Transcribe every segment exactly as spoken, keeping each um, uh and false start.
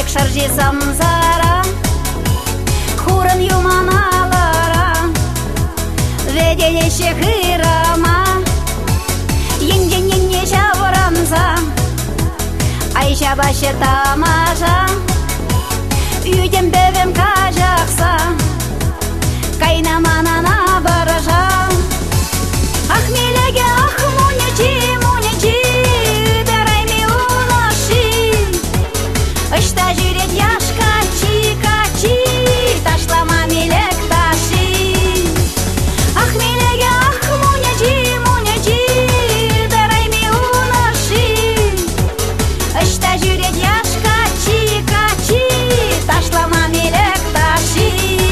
шаржи самсара, хуран юманалара, веделеше хырама, енден-енне шавырамса, айша башы тамаша, үйден бөвем кажақса, кайнаманана баржа. Ахмелеге ах мунячи, мунячи, дарайми унаши, ышта жүрет яш качи, качи, ташлама мелек таши. Ахмелеге ах мунячи, мунячи, дарайми унаши, ышта жүрет яш качи, качи, ташлама мелек таши.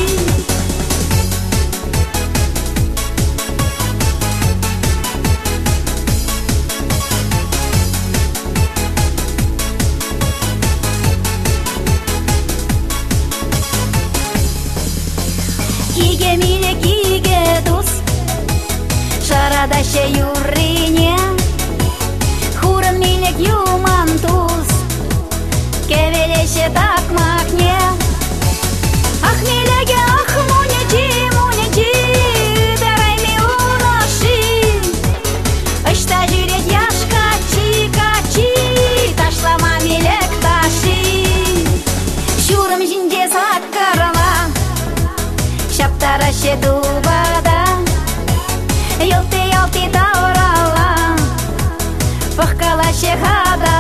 Иге милек, иге дус, шарадаще юррине, хурын милек юман туз, кевелеше такмакне. Ах милеге, ах мунячи, мунячи, дарайми унаши, ышта жүрет яш качи, качи, ташлама милек таши. Шурым жинде саккарла, шаптараще дубада, елты-елты таурала, пыхкалаще хада.